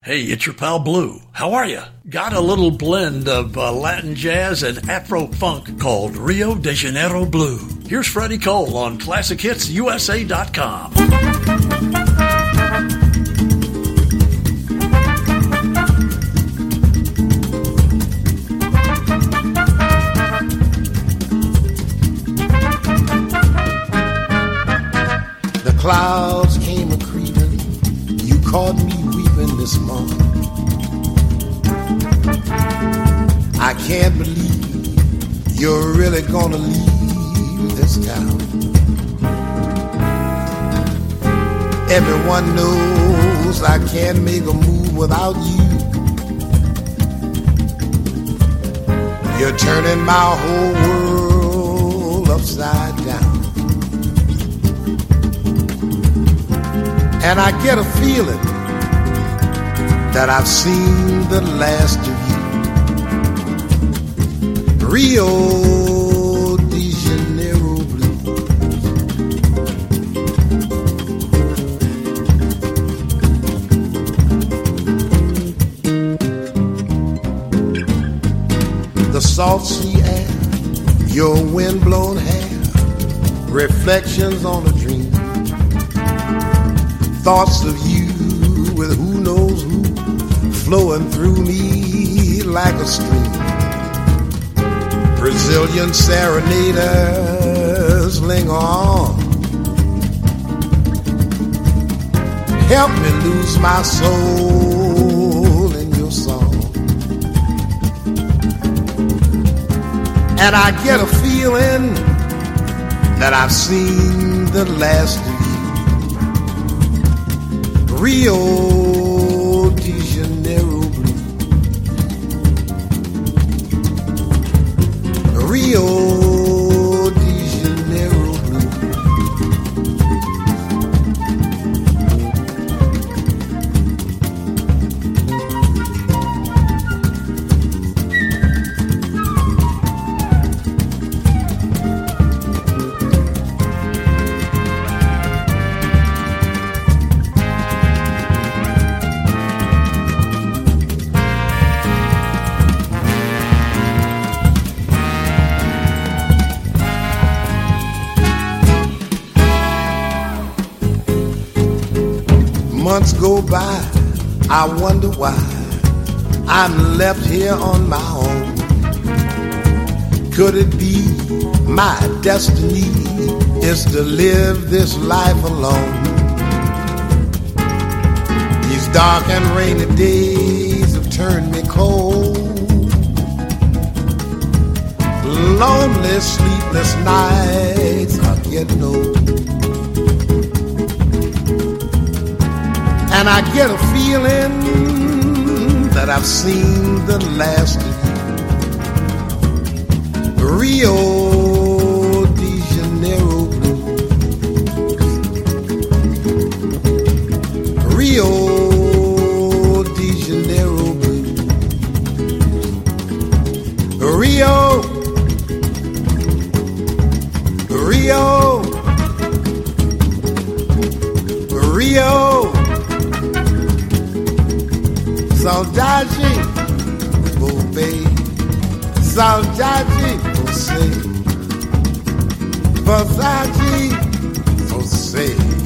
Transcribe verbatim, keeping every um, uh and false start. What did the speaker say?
Hey, it's your pal Blue. How are you? Got a little blend of uh, Latin jazz and Afro-funk called Rio de Janeiro Blue. Here's Freddie Cole on classic hits U S A dot com. The clouds came a-creeping, you caught me weeping this morning. I can't believe you're really gonna leave this town. Everyone knows I can't make a move without you. You're turning my whole world upside down. And I get a feeling that I've seen the last of you. Rio de Janeiro blues. The salt sea air, your wind-blown hair, reflections on a dream. Thoughts of you with who knows who flowing through me like a stream. Brazilian serenaders linger on. Help me lose my soul in your song. And I get a feeling that I've seen the last of you. Rio de Janeiro blue. Rio de Janeiro blue. Months go by, I wonder why I'm left here on my own. Could it be my destiny is to live this life alone? These dark and rainy days have turned me cold. Lonely, sleepless nights are getting old. And I get a feeling that I've seen the last of you. Rio de Janeiro blues. Rio de Janeiro blues. Rio, Rio, Rio. Saudade, voltei. Saudade, você. Saudade, você.